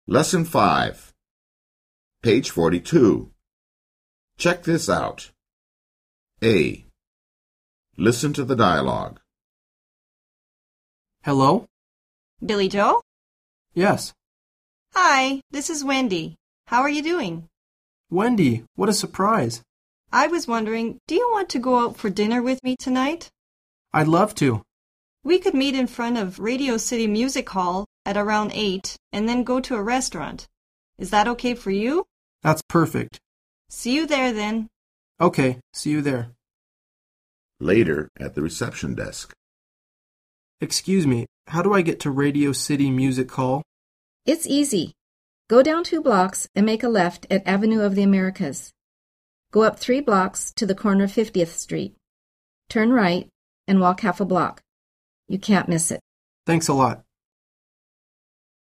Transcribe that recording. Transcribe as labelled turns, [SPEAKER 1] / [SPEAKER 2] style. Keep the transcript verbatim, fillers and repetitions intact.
[SPEAKER 1] Lesson five, page forty-two. Check this out. A. Listen to the dialogue.
[SPEAKER 2] Hello?
[SPEAKER 3] Billy Joe?
[SPEAKER 2] Yes.
[SPEAKER 3] Hi, this is Wendy. How are you doing?
[SPEAKER 2] Wendy, what a surprise.
[SPEAKER 3] I was wondering, do you want to go out for dinner with me tonight?
[SPEAKER 2] I'd love to.
[SPEAKER 3] We could meet in front of Radio City Music Hall at around eight and then go to a restaurant. Is that okay for you?
[SPEAKER 2] That's perfect.
[SPEAKER 3] See you there then.
[SPEAKER 2] Okay, see you there.
[SPEAKER 1] Later at the reception desk.
[SPEAKER 2] Excuse me, how do I get to Radio City Music Hall?
[SPEAKER 4] It's easy. Go down two blocks and make a left at Avenue of the Americas. Go up three blocks to the corner of fiftieth Street. Turn right and walk half a block. You can't miss it.
[SPEAKER 2] Thanks a lot.